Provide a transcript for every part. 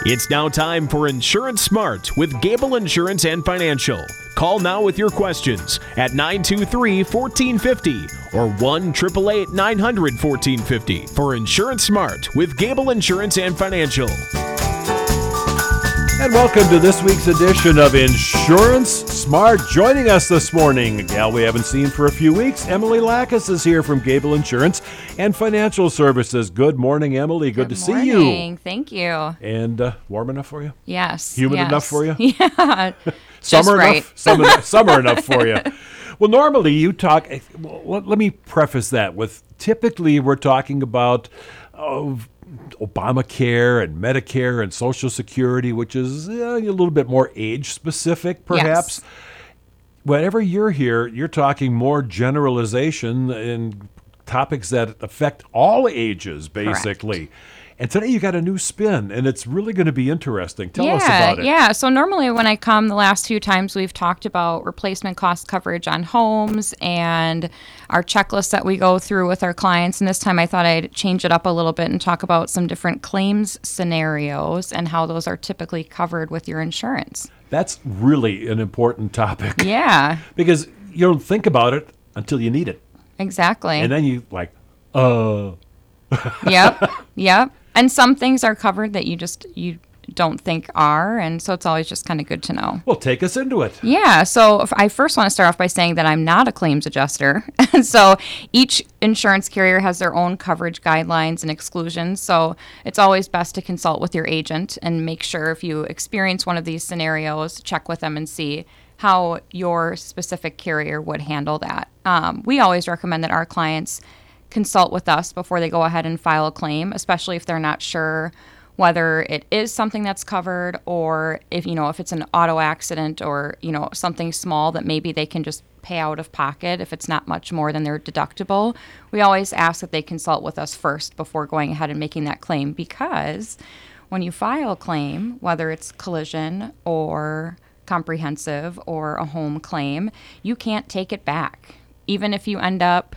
It's now time for Insurance Smart with Gable Insurance and Financial. Call now with your questions at 923-1450 or 1-888-900-1450 for Insurance Smart with Gable Insurance and Financial. And welcome to this week's edition of Insurance Smart. Joining us this morning, a gal we haven't seen for a few weeks, Emily Lackas is here from Gable Insurance and Financial Services. Good morning, Emily. Good to see you. Thank you. And warm enough for you? Yes. Humid enough for you? Yeah. Summer right. enough? Summer enough for you. Well, normally you talk, let me preface that with typically we're talking about Obamacare and Medicare and Social Security, which is a little bit more age-specific, perhaps. Yes. Whenever you're here, you're talking more generalization and topics that affect all ages, basically. Correct. And today you got a new spin, and it's really going to be interesting. Tell us about it. Yeah, so normally when I come the last few times, we've talked about replacement cost coverage on homes and our checklist that we go through with our clients. And this time I thought I'd change it up a little bit and talk about some different claims scenarios and how those are typically covered with your insurance. That's really an important topic. Yeah. Because you don't think about it until you need it. Exactly. And then you Yep. And some things are covered that you don't think are, and so it's always just kind of good to know. Well, take us into it. Yeah, so I first want to start off by saying that I'm not a claims adjuster. So each insurance carrier has their own coverage guidelines and exclusions, so it's always best to consult with your agent and make sure if you experience one of these scenarios, check with them and see how your specific carrier would handle that. We always recommend that our clients consult with us before they go ahead and file a claim, especially if they're not sure whether it is something that's covered or if it's an auto accident or something small that maybe they can just pay out of pocket if it's not much more than their deductible. We always ask that they consult with us first before going ahead and making that claim, because when you file a claim, whether it's collision or comprehensive or a home claim, you can't take it back. Even if you end up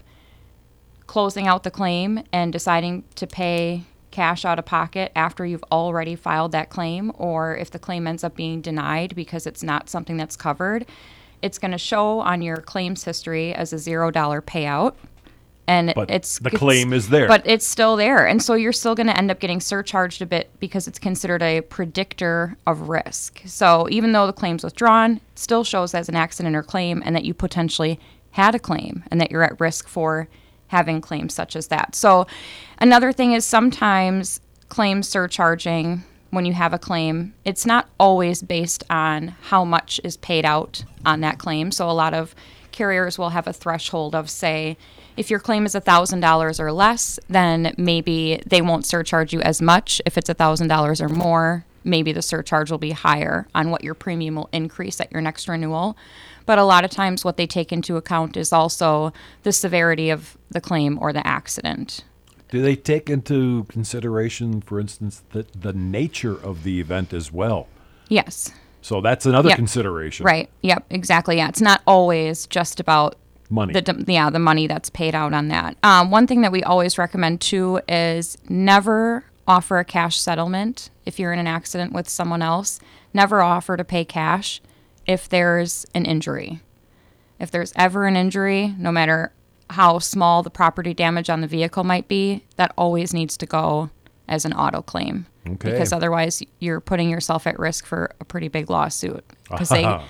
closing out the claim and deciding to pay cash out of pocket after you've already filed that claim, or if the claim ends up being denied because it's not something that's covered, it's going to show on your claims history as a $0 payout. And the claim is there. But it's still there. And so you're still going to end up getting surcharged a bit because it's considered a predictor of risk. So even though the claim's withdrawn, it still shows as an accident or claim and that you potentially had a claim and that you're at risk for having claims such as that. So another thing is sometimes claim surcharging, when you have a claim, it's not always based on how much is paid out on that claim. So a lot of carriers will have a threshold of, say, if your claim is $1,000 or less, then maybe they won't surcharge you as much. If it's $1,000 or more, maybe the surcharge will be higher on what your premium will increase at your next renewal. But a lot of times what they take into account is also the severity of the claim or the accident. Do they take into consideration, for instance, the nature of the event as well? Yes. So that's another consideration. Right. Yep. Exactly. Yeah. It's not always just about money. The money that's paid out on that. One thing that we always recommend too is never offer a cash settlement if you're in an accident with someone else. Never offer to pay cash if there's an injury. If there's ever an injury, no matter how small the property damage on the vehicle might be, that always needs to go as an auto claim. Okay. Because otherwise you're putting yourself at risk for a pretty big lawsuit. Because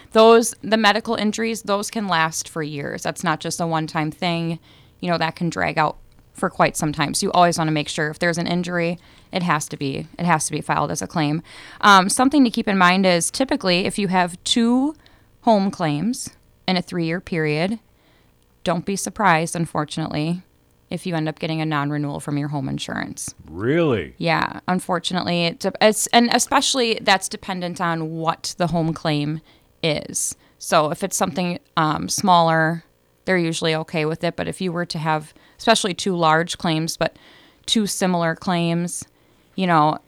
the medical injuries, those can last for years. That's not just a one-time thing. That can drag out for quite some time. So you always want to make sure if there's an injury, it has to be filed as a claim. Something to keep in mind is typically if you have 2 home claims in a 3-year period, don't be surprised, unfortunately, if you end up getting a non-renewal from your home insurance. Really? Yeah, unfortunately, and especially that's dependent on what the home claim is. So if it's something smaller, they're usually okay with it. But if you were to have, especially 2 large claims, but 2 similar claims,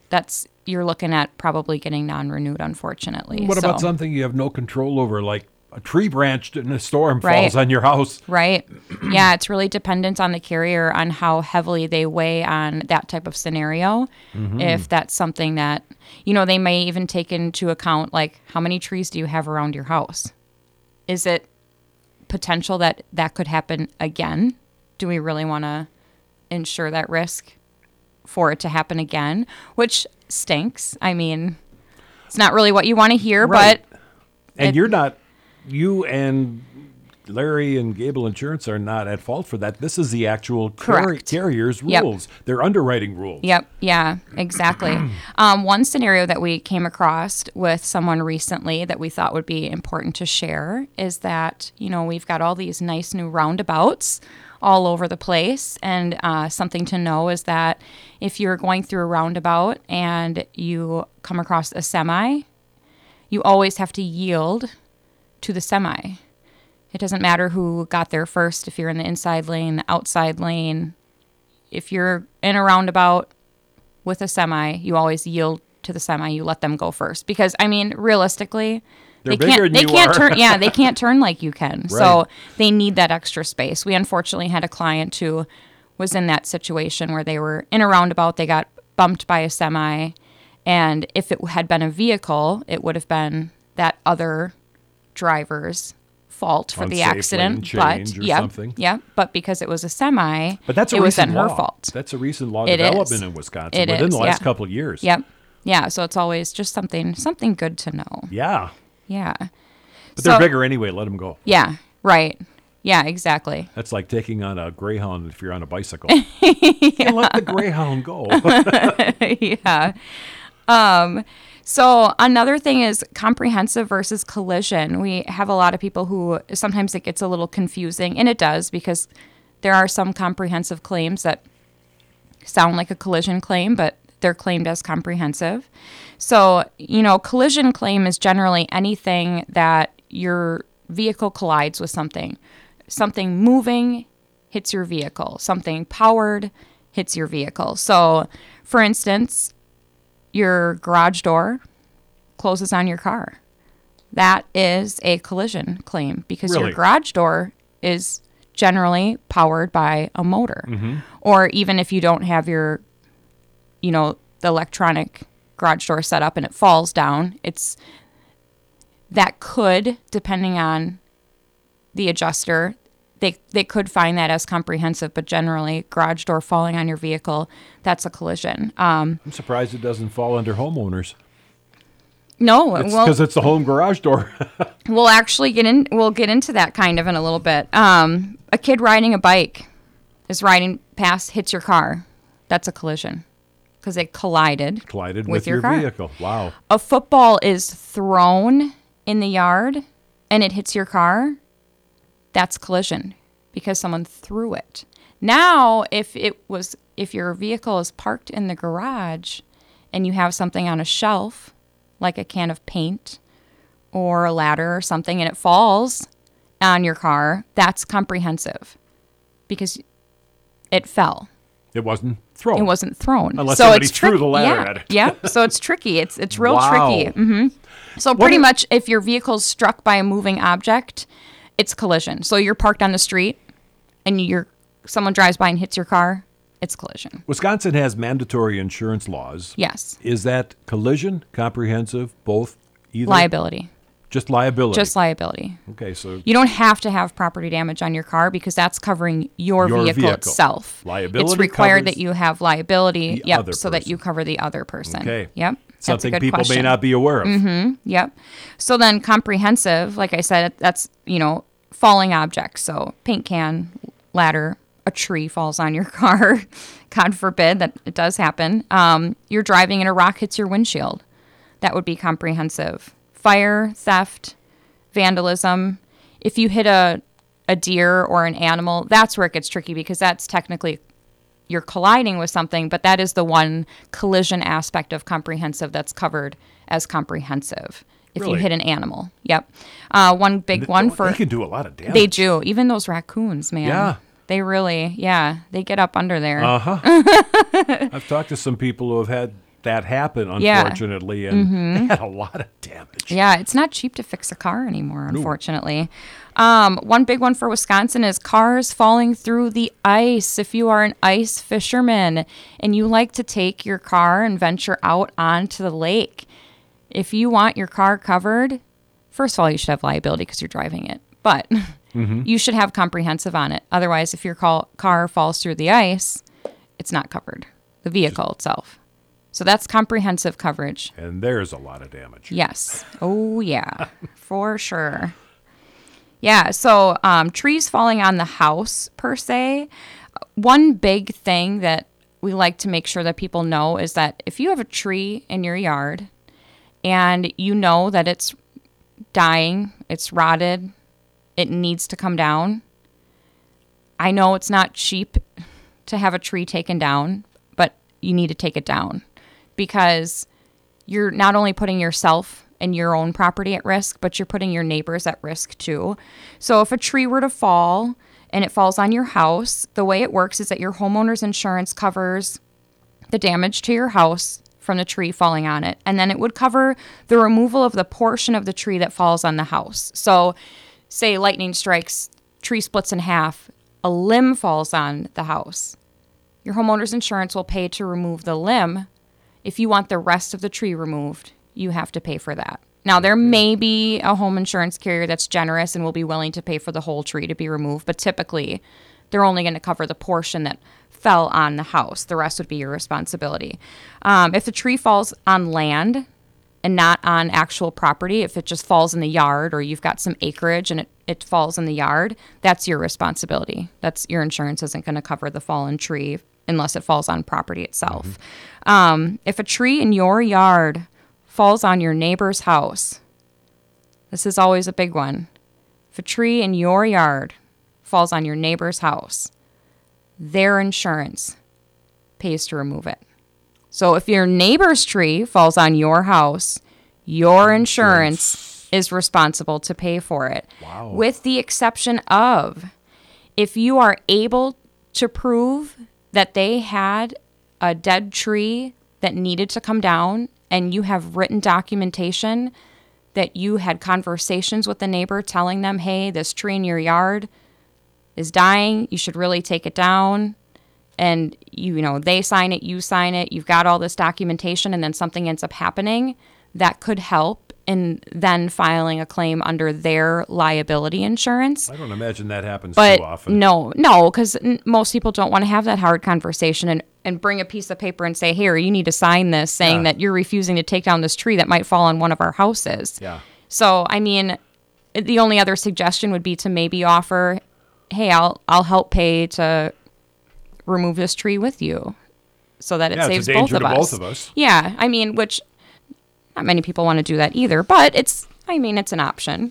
you're looking at probably getting non-renewed, unfortunately. What about something you have no control over, like a tree branch in a storm Right. falls on your house. Right. Yeah, it's really dependent on the carrier on how heavily they weigh on that type of scenario. If that's something that, they may even take into account, like, how many trees do you have around your house? Is it potential that that could happen again? Do we really want to insure that risk for it to happen again? Which stinks. I mean, it's not really what you want to hear, Right. but And you and Larry and Gable Insurance are not at fault for that. This is the actual Correct. carrier's Yep. rules. They're underwriting rules. Yep. Yeah, exactly. One scenario that we came across with someone recently that we thought would be important to share is that, we've got all these nice new roundabouts all over the place. And something to know is that if you're going through a roundabout and you come across a semi, you always have to yield to the semi. It doesn't matter who got there first, if you're in the inside lane, the outside lane. If you're in a roundabout with a semi, you always yield to the semi. You let them go first. Because, realistically, They're bigger than you can't are. turn. Yeah, they can't turn like you can. Right. So they need that extra space. We unfortunately had a client who was in that situation where they were in a roundabout. They got bumped by a semi. And if it had been a vehicle, it would have been that other driver's fault for the Unsafe lane accident. change or something. Yeah, but because it was a semi, But that's a it was recent then her law. fault. That's a recent law It development is. in Wisconsin It within is, the last yeah. couple of years. Yep. Yeah, so it's always just something good to know. Yeah. Yeah. But they're bigger anyway. Let them go. Yeah, right. Yeah, exactly. That's like taking on a greyhound if you're on a bicycle. You let the greyhound go. Yeah. So another thing is comprehensive versus collision. We have a lot of people who sometimes it gets a little confusing, and it does because there are some comprehensive claims that sound like a collision claim, but they're claimed as comprehensive. So, collision claim is generally anything that your vehicle collides with something. Something moving hits your vehicle. Something powered hits your vehicle. So, for instance, your garage door closes on your car. That is a collision claim because Really? your garage door is generally powered by a motor. Or even if you don't have your, the electronic garage door set up and it falls down, that could, depending on the adjuster, they could find that as comprehensive, but generally garage door falling on your vehicle, that's a collision. I'm surprised it doesn't fall under homeowners. No, Because it's the home garage door. we'll actually we'll get into that kind of in a little bit. A kid riding a bike is riding past, hits your car. That's a collision because they collided with your car. vehicle. Wow. A football is thrown in the yard and it hits your car. That's collision because someone threw it. Now, if your vehicle is parked in the garage and you have something on a shelf, like a can of paint or a ladder or something, and it falls on your car, that's comprehensive because it fell. It wasn't thrown. It wasn't thrown. Unless so somebody it's threw the ladder yeah, at it. Yeah, so it's tricky. It's real Wow. tricky. So pretty much if your vehicle's struck by a moving object, it's collision. So you're parked on the street and someone drives by and hits your car, it's collision. Wisconsin has mandatory insurance laws. Yes. Is that collision, comprehensive, both, either? Liability. Just liability. Just liability. Okay, so You don't have to have property damage on your car because that's covering your vehicle itself. Liability It's required covers that you have liability, the other so that person. you cover the other person. Okay. Yep. That's something a good people question. may not be aware of. Yep. So then comprehensive, like I said, that's, falling objects. So paint can, ladder, a tree falls on your car. God forbid that it does happen. You're driving and a rock hits your windshield. That would be comprehensive. Fire, theft, vandalism. If you hit a deer or an animal, that's where it gets tricky because that's technically you're colliding with something, but that is the one collision aspect of comprehensive that's covered as comprehensive. If you Really? hit an animal. Yep. One big one for... They can do a lot of damage. They do. Even those raccoons, man. Yeah. They really, they get up under there. Uh-huh. I've talked to some people who have had that happen, Yeah. unfortunately, and they had a lot of damage. Yeah, it's not cheap to fix a car anymore, unfortunately. One big one for Wisconsin is cars falling through the ice. If you are an ice fisherman and you like to take your car and venture out onto the lake, if you want your car covered, first of all, you should have liability because you're driving it. But you should have comprehensive on it. Otherwise, if your car falls through the ice, it's not covered, the vehicle itself. So that's comprehensive coverage. And there's a lot of damage. Yes. Oh, yeah, for sure. Yeah, so trees falling on the house, per se. One big thing that we like to make sure that people know is that if you have a tree in your yard and you know that it's dying, it's rotted, it needs to come down. I know it's not cheap to have a tree taken down, but you need to take it down because you're not only putting yourself and your own property at risk, but you're putting your neighbors at risk too. So if a tree were to fall and it falls on your house, the way it works is that your homeowner's insurance covers the damage to your house from the tree falling on it. And then it would cover the removal of the portion of the tree that falls on the house. So say lightning strikes, tree splits in half, a limb falls on the house. Your homeowner's insurance will pay to remove the limb. If you want the rest of the tree removed, you have to pay for that. Now, there may be a home insurance carrier that's generous and will be willing to pay for the whole tree to be removed, but typically they're only going to cover the portion that fell on the house. The rest would be your responsibility. If the tree falls on land and not on actual property, if it just falls in the yard or you've got some acreage and it falls in the yard, that's your responsibility. That's your insurance isn't going to cover the fallen tree unless it falls on property itself. If a tree in your yard falls on your neighbor's house, this is always a big one. If a tree in your yard falls on your neighbor's house, their insurance pays to remove it. So if your neighbor's tree falls on your house, your insurance is responsible to pay for it. Wow. With the exception of if you are able to prove that they had a dead tree that needed to come down and you have written documentation that you had conversations with the neighbor telling them, hey, this tree in your yard is dying, you should really take it down, and you know they sign it, you sign it, you've got all this documentation, and then something ends up happening, that could help in then filing a claim under their liability insurance. I don't imagine that happens But too often. no, because most people don't want to have that hard conversation and bring a piece of paper and say, here, you need to sign this saying that you're refusing to take down this tree that might fall on one of our houses. Yeah. So, I mean, the only other suggestion would be to maybe offer, hey, I'll help pay to remove this tree with you so that it saves it's a danger both of to us. both of us. Yeah, I mean, which not many people want to do that either, but it's an option.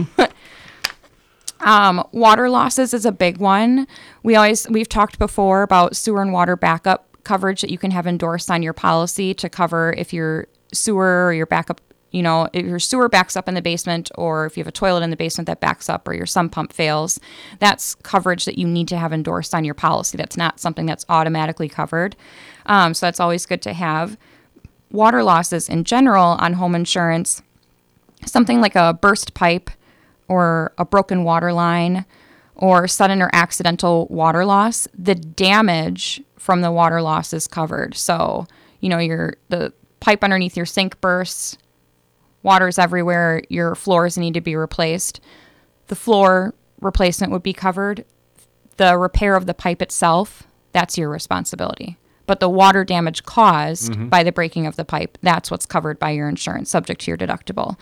Water losses is a big one. We've talked before about sewer and water backup coverage that you can have endorsed on your policy to cover if your sewer or your backup, if your sewer backs up in the basement or if you have a toilet in the basement that backs up or your sump pump fails. That's coverage that you need to have endorsed on your policy. That's not something that's automatically covered. So that's always good to have. Water losses in general on home insurance, something like a burst pipe or a broken water line or sudden or accidental water loss, the damage from the water loss is covered. So, the pipe underneath your sink bursts, water's everywhere, your floors need to be replaced. The floor replacement would be covered. The repair of the pipe itself, that's your responsibility. But the water damage caused by the breaking of the pipe, that's what's covered by your insurance, subject to your deductible.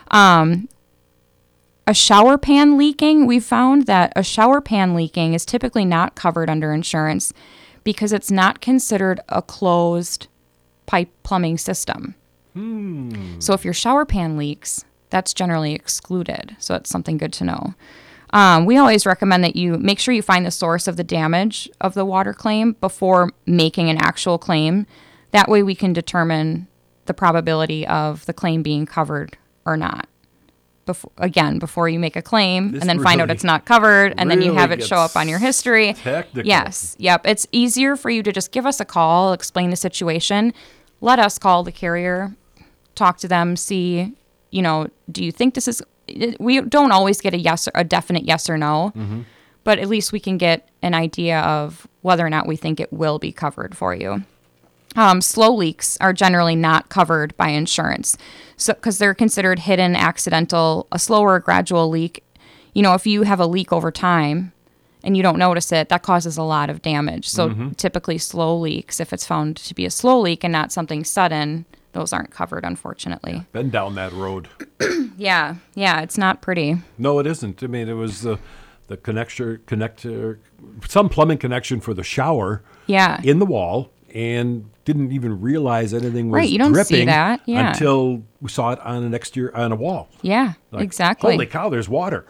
A shower pan leaking, we've found that a shower pan leaking is typically not covered under insurance because it's not considered a closed pipe plumbing system. So if your shower pan leaks, that's generally excluded. So it's something good to know. We always recommend that you make sure you find the source of the damage of the water claim before making an actual claim. That way we can determine the probability of the claim being covered or not. Before you make a claim and then find out it's not covered and then you have it show up on your history. Technical. Yes. Yep. It's easier for you to just give us a call, explain the situation. let us call the carrier, talk to them, see, do you think this is, we don't always get a definite yes or no, but at least we can get an idea of whether or not we think it will be covered for you. Slow leaks are generally not covered by insurance, so because they're considered hidden, accidental. A slower, gradual leak, if you have a leak over time and you don't notice it, that causes a lot of damage. So typically slow leaks, if it's found to be a slow leak and not something sudden, those aren't covered, unfortunately. Been down that road. Yeah, it's not pretty. No, it isn't. I mean, it was the connector, some plumbing connection for the shower in the wall, and didn't even realize anything was right, you don't dripping see that. Yeah. until we saw it on a wall. Yeah, Like, exactly. Holy cow, there's water.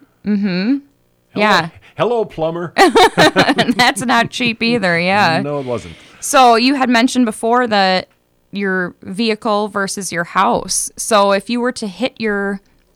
Yeah. Hello, plumber. That's not cheap either, yeah. No, it wasn't. So you had mentioned before that your vehicle versus your house. So if you were to hit your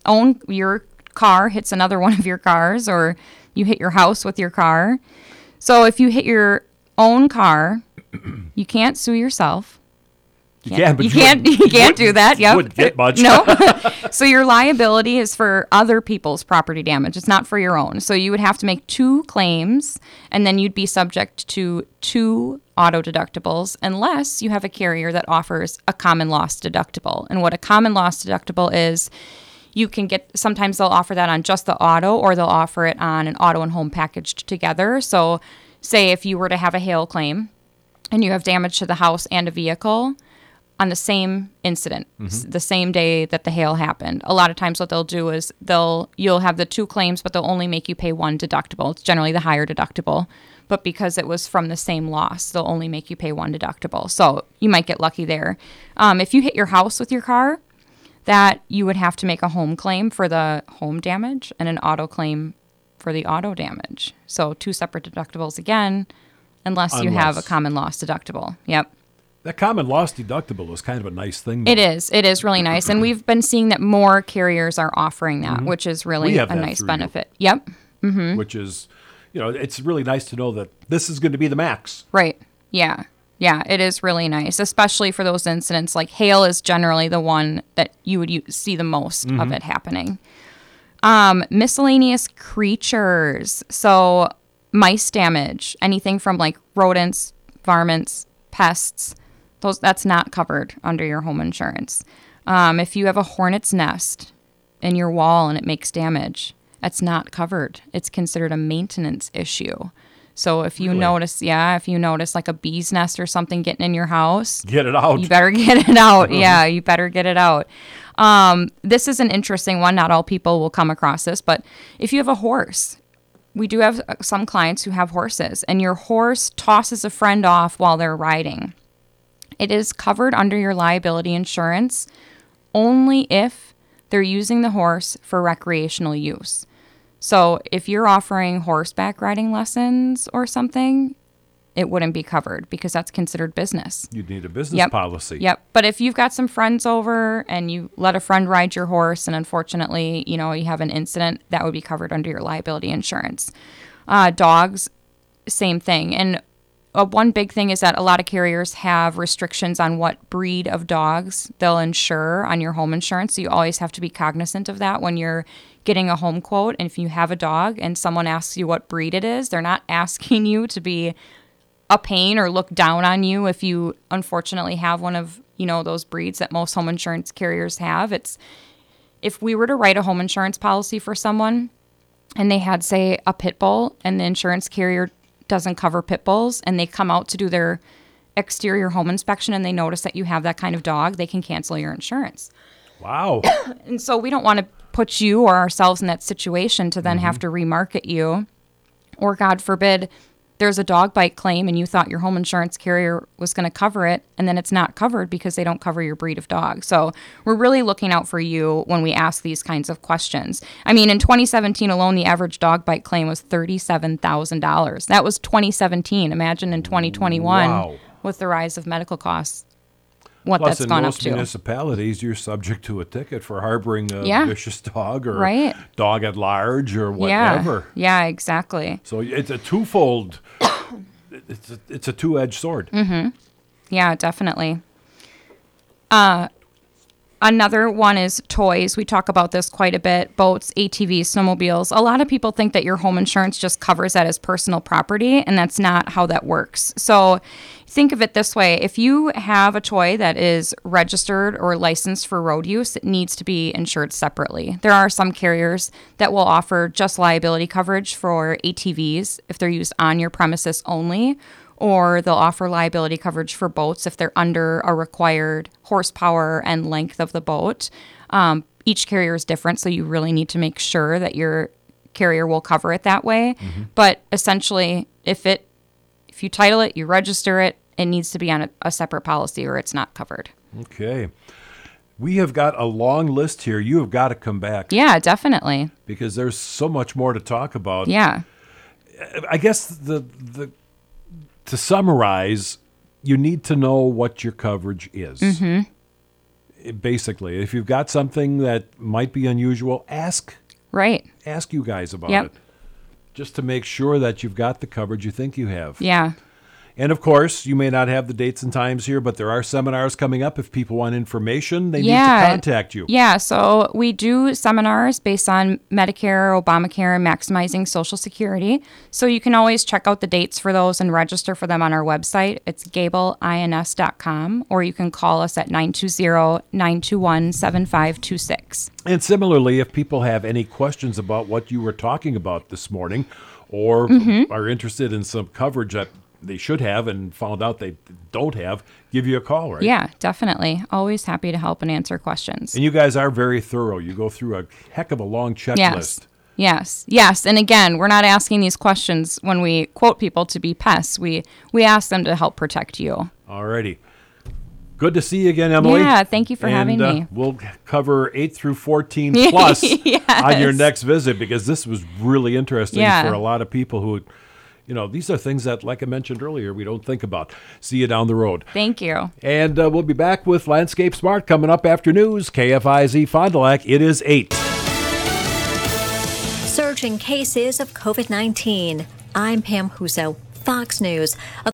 car hits another one of your cars, or you hit your house with your car. So if you hit your own car, you can't sue yourself. You can't do that. Yep. Wouldn't get much. No. So your liability is for other people's property damage. It's not for your own. So you would have to make 2 claims, and then you'd be subject to 2 auto deductibles unless you have a carrier that offers a common loss deductible. And what a common loss deductible is, you can get, sometimes they'll offer that on just the auto, or they'll offer it on an auto and home packaged together. So say if you were to have a hail claim and you have damage to the house and a vehicle on the same incident, the same day that the hail happened, a lot of times what they'll do is you'll have the 2 claims, but they'll only make you pay 1 deductible. It's generally the higher deductible, but because it was from the same loss, they'll only make you pay 1 deductible. So you might get lucky there. If you hit your house with your car, that you would have to make a home claim for the home damage and an auto claim for the auto damage. So 2 separate deductibles again, unless you have a common loss deductible. Yep. That common loss deductible is kind of a nice thing, though. It is really nice. And we've been seeing that more carriers are offering that, which is really a nice benefit. Yep. Which is, it's really nice to know that this is going to be the max. Right. Yeah. Yeah, it is really nice, especially for those incidents. Like hail is generally the one that you would see the most of it happening. Miscellaneous creatures. So mice damage, anything from like rodents, varmints, pests, that's not covered under your home insurance. If you have a hornet's nest in your wall and it makes damage, that's not covered. It's considered a maintenance issue. So if you notice like a bee's nest or something getting in your house, get it out. You better get it out. Yeah, you better get it out. This is an interesting one. Not all people will come across this, but if you have a horse, we do have some clients who have horses, and your horse tosses a friend off while they're riding. It is covered under your liability insurance only if they're using the horse for recreational use. So if you're offering horseback riding lessons or something, it wouldn't be covered because that's considered business. You'd need a business policy. Yep. But if you've got some friends over and you let a friend ride your horse and unfortunately, you have an incident, that would be covered under your liability insurance. Dogs, same thing. And one big thing is that a lot of carriers have restrictions on what breed of dogs they'll insure on your home insurance. So you always have to be cognizant of that when you're getting a home quote. And if you have a dog and someone asks you what breed it is, they're not asking you to be a pain or look down on you if you unfortunately have one of, those breeds that most home insurance carriers have. It's, if we were to write a home insurance policy for someone and they had, say, a pit bull and the insurance carrier doesn't cover pit bulls and they come out to do their exterior home inspection and they notice that you have that kind of dog, they can cancel your insurance. Wow. And so we don't want to put you or ourselves in that situation to then have to remarket you. Or God forbid, there's a dog bite claim and you thought your home insurance carrier was going to cover it, and then it's not covered because they don't cover your breed of dog. So we're really looking out for you when we ask these kinds of questions. I mean, in 2017 alone, the average dog bite claim was $37,000. That was 2017. Imagine in 2021 with the rise of medical costs, what Plus, that's gone up to. Plus, in most municipalities, you're subject to a ticket for harboring a vicious dog or dog at large or whatever. Yeah, exactly. So it's a twofold, it's a two-edged sword. Yeah, definitely. Another one is toys. We talk about this quite a bit. Boats, ATVs, snowmobiles. A lot of people think that your home insurance just covers that as personal property, and that's not how that works. So think of it this way. If you have a toy that is registered or licensed for road use, it needs to be insured separately. There are some carriers that will offer just liability coverage for ATVs if they're used on your premises only, or they'll offer liability coverage for boats if they're under a required horsepower and length of the boat. Each carrier is different, so you really need to make sure that your carrier will cover it that way. Mm-hmm. But essentially, if you title it, you register it, it needs to be on a separate policy or it's not covered. Okay. We have got a long list here. You have got to come back. Yeah, definitely. Because there's so much more to talk about. Yeah. I guess to summarize, you need to know what your coverage is. Mm-hmm. Basically, if you've got something that might be unusual, ask you guys about it, just to make sure that you've got the coverage you think you have. Yeah. And of course, you may not have the dates and times here, but there are seminars coming up. If people want information, they need to contact you. Yeah, so we do seminars based on Medicare, Obamacare, and maximizing Social Security. So you can always check out the dates for those and register for them on our website. It's gableins.com, or you can call us at 920-921-7526. And similarly, if people have any questions about what you were talking about this morning, or are interested in some coverage that they should have and found out they don't have, give you a call, right? Yeah, definitely. Always happy to help and answer questions. And you guys are very thorough. You go through a heck of a long checklist. Yes. And again, we're not asking these questions when we quote people to be pests. We ask them to help protect you. All righty. Good to see you again, Emily. Yeah, thank you for having me. We'll cover 8 through 14 plus on your next visit, because this was really interesting for a lot of people who... these are things that, like I mentioned earlier, we don't think about. See you down the road. Thank you. And we'll be back with Landscape Smart coming up after news. KFIZ Fond du Lac, it is 8. Surging cases of COVID-19. I'm Pam Huso, Fox News.